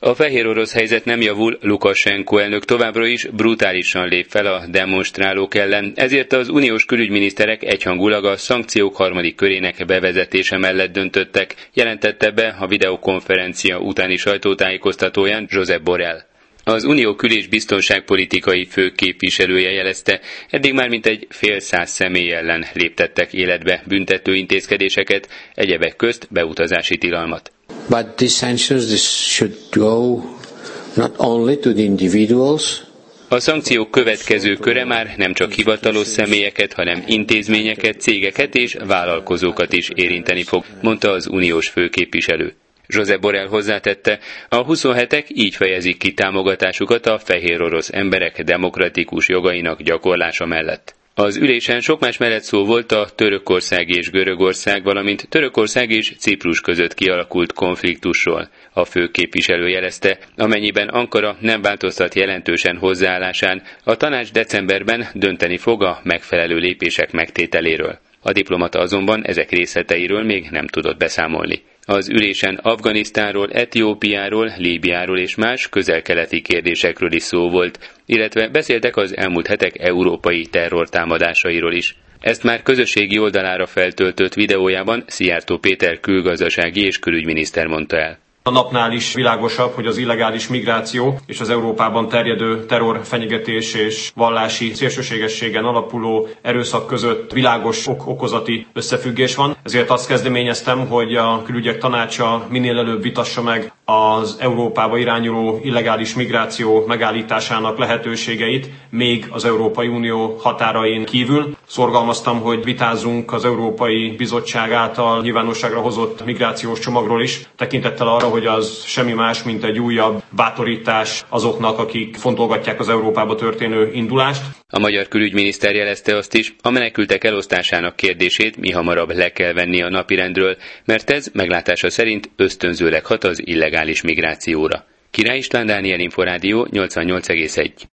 A fehérorosz helyzet nem javul, Lukasenko elnök továbbra is brutálisan lép fel a demonstrálók ellen, ezért az uniós külügyminiszterek egyhangulag a szankciók harmadik körének bevezetése mellett döntöttek, jelentette be a videokonferencia utáni sajtótájékoztatóján Josep Borrell. Az Unió kül- és biztonságpolitikai főképviselője jelezte, eddig már mintegy fél száz személy ellen léptettek életbe büntető intézkedéseket, egyebek közt beutazási tilalmat. But these sanctions should go not only to the individuals. A szankciók következő köre már nem csak hivatalos személyeket, hanem intézményeket, cégeket és vállalkozókat is érinteni fog, mondta az uniós főképviselő. Josep Borrell hozzátette, a 27-ek így fejezik ki támogatásukat a fehérorosz emberek demokratikus jogainak gyakorlása mellett. Az ülésen sok más mellett szó volt a Törökország és Görögország, valamint Törökország és Ciprus között kialakult konfliktusról. A főképviselő jelezte, amennyiben Ankara nem változtat jelentősen hozzáállásán, a tanács decemberben dönteni fog a megfelelő lépések megtételéről. A diplomata azonban ezek részleteiről még nem tudott beszámolni. Az ülésen Afganisztánról, Etiópiáról, Líbiáról és más közel-keleti kérdésekről is szó volt, illetve beszéltek az elmúlt hetek európai terrortámadásairól is. Ezt már közösségi oldalára feltöltött videójában Szijjártó Péter külgazdasági és külügyminiszter mondta el. A napnál is világosabb, hogy az illegális migráció és az Európában terjedő terrorfenyegetés és vallási szélsőségességen alapuló erőszak között világos okozati összefüggés van. Ezért azt kezdeményeztem, hogy a külügyek tanácsa minél előbb vitassa meg az Európába irányuló illegális migráció megállításának lehetőségeit még az Európai Unió határain kívül. Szorgalmaztam, hogy vitázzunk az Európai Bizottság által nyilvánosságra hozott migrációs csomagról is, tekintettel arra, hogy az semmi más, mint egy újabb bátorítás azoknak, akik fontolgatják az Európába történő indulást. A magyar külügyminiszter jelezte azt is, a menekültek elosztásának kérdését mihamarabb le kell venni a napirendről, mert ez meglátása szerint ösztönzőleg hat az illegális migrációra. Király István, Dániel Inforádió 88,1.